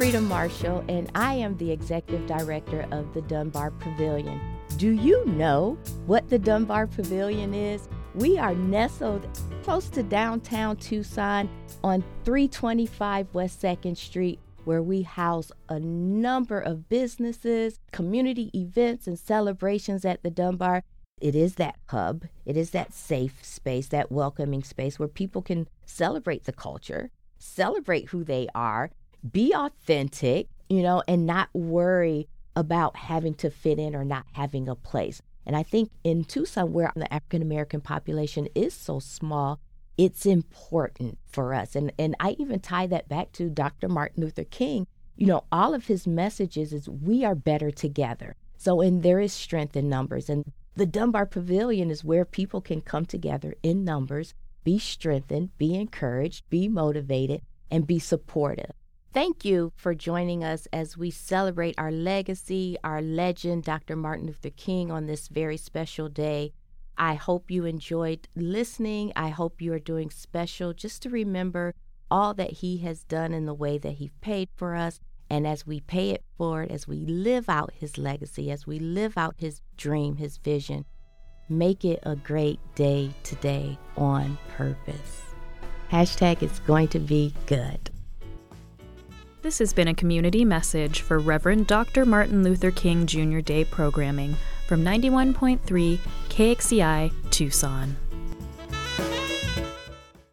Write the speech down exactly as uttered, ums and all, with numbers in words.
Frida Marshall, and I am the Executive Director of the Dunbar Pavilion. Do you know what the Dunbar Pavilion is? We are nestled close to downtown Tucson on three twenty-five West second Street, where we house a number of businesses, community events, and celebrations at the Dunbar. It is that hub. It is that safe space, that welcoming space where people can celebrate the culture, celebrate who they are, be authentic, you know, and not worry about having to fit in or not having a place. And I think in Tucson, where the African-American population is so small, it's important for us. And and I even tie that back to Doctor Martin Luther King. You know, all of his messages is we are better together. So, and there is strength in numbers. And the Dunbar Pavilion is where people can come together in numbers, be strengthened, be encouraged, be motivated, and be supportive. Thank you for joining us as we celebrate our legacy, our legend, Doctor Martin Luther King, on this very special day. I hope you enjoyed listening. I hope you are doing special just to remember all that he has done in the way that he paid for us. And as we pay it forward, as we live out his legacy, as we live out his dream, his vision, make it a great day today on purpose. Hashtag it's going to be good. This has been a community message for Reverend Doctor Martin Luther King Junior Day programming from ninety-one point three K X C I Tucson.